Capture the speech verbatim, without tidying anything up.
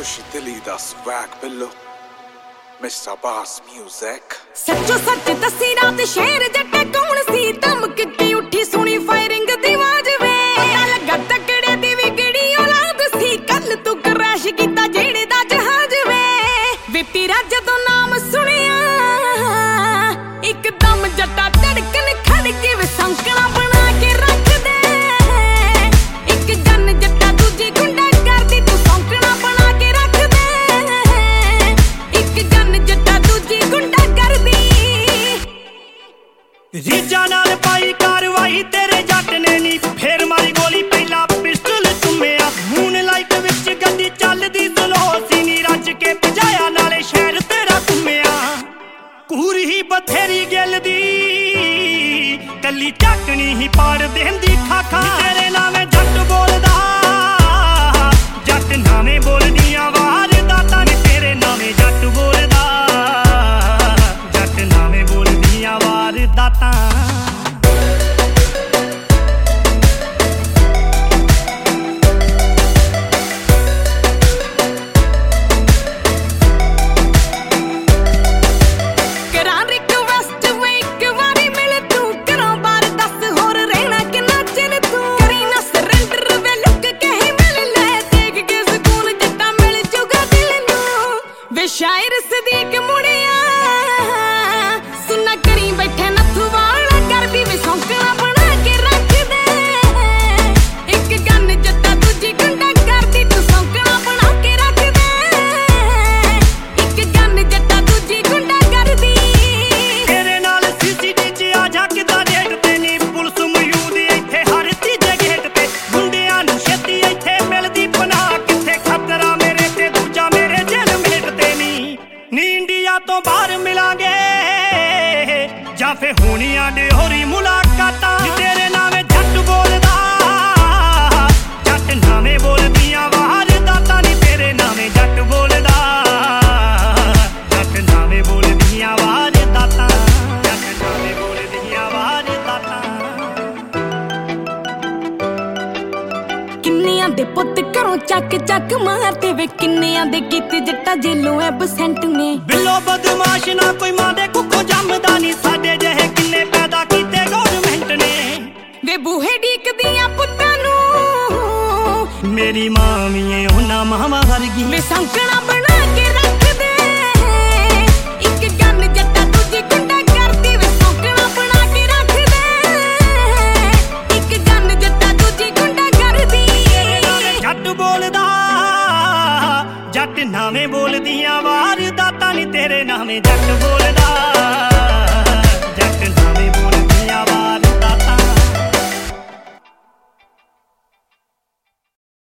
खुशी दिली दा स्वैग बिल्लो मिस्टर बास म्यूजिक सच्चो सच दसी रात शेर जट्टे कौन सी धमक के उठी सुनी फायरिंग दी आवाज वे लगा तकड़े दी भी गड़ी औलाद सी कल तू क्रैश कीता जेड़े दा जहाज वे वे तेरा जदों नाम सुनिया एकदम जट्टा धड़कन खड़ के वे संकना बना के रख दे एक गन जट्टा दूजी गुंडा कर दी तू संकना बना के रख दे एक गन जट्टा दूजी गुंडा कर दी रीजा नाल पाई कार्रवाई तेरे जट ने नी फेर मारी गोली पहला पिस्टल चुम्मिया मून लाइट विच गड्डी चलदी स्लो सी नी रज के भजाया नाले शहर तेरा घुम्मिया कूरी ही बथेरी गिल दी कली टकनी ही पाड़ देंदी खाखा तेरे नामे जट बोलदा जट नामे बोलदियां वार दाता ने तेरे नामे जट बोलदा जट नामे बोलदियां वार दाता शायर सदीक मुड़िया सुना करी बैठे नथु वाला कर भी वे सौंकना बना के रख दे एक गन जट्टा दूजी गुंडा कर दी तू सौंकना बना के रख दे एक गन जट्टा दूजी गुंडा कर दी तेरे नाल सीसीटी च आ झकदा डेट ते नी पुलिस मौजूद इत्थे हर तीजे गेट ते गुंडियां नूं छेती इत्थे मिलदी पनाह किथे खतरा मेरे ते दूजा मेरे जेल मेट ते नी इंडिया तो बाहर मिलांगे जां फे होनियां होरी मुलाकातां तेरे नामे जट बोलदा जट नामे बोलदियां वार दाता नी तेरे नामे जट बोलदा जट नामे बोलदियां वार दाता जट नामे बोलदियां वार दाता किन्नियां दे पुत्त घरों चक चक मारते वे किन्नियां दे कीते जट्टा जेलों एबसेंट ने बिलो बदमाश ना कोई मां दे कुखों जमदा नी साडे जहे किन्ने पैदा कीते गवर्नमेंट ने वे बूहे ढीकदियां पुत्तां नूं मेरी मां भी है उन्हां मावां वर्गी वे संकना बना के रख दे एक गन जट्टा दूजी गुंडा कर दी वे संकना बना के रख दे एक गन जट्टा दूजी गुंडा कर दी जट बोलदा जट नामे बोलदियां वार दाता नी तेरे नामे जट बोलदा।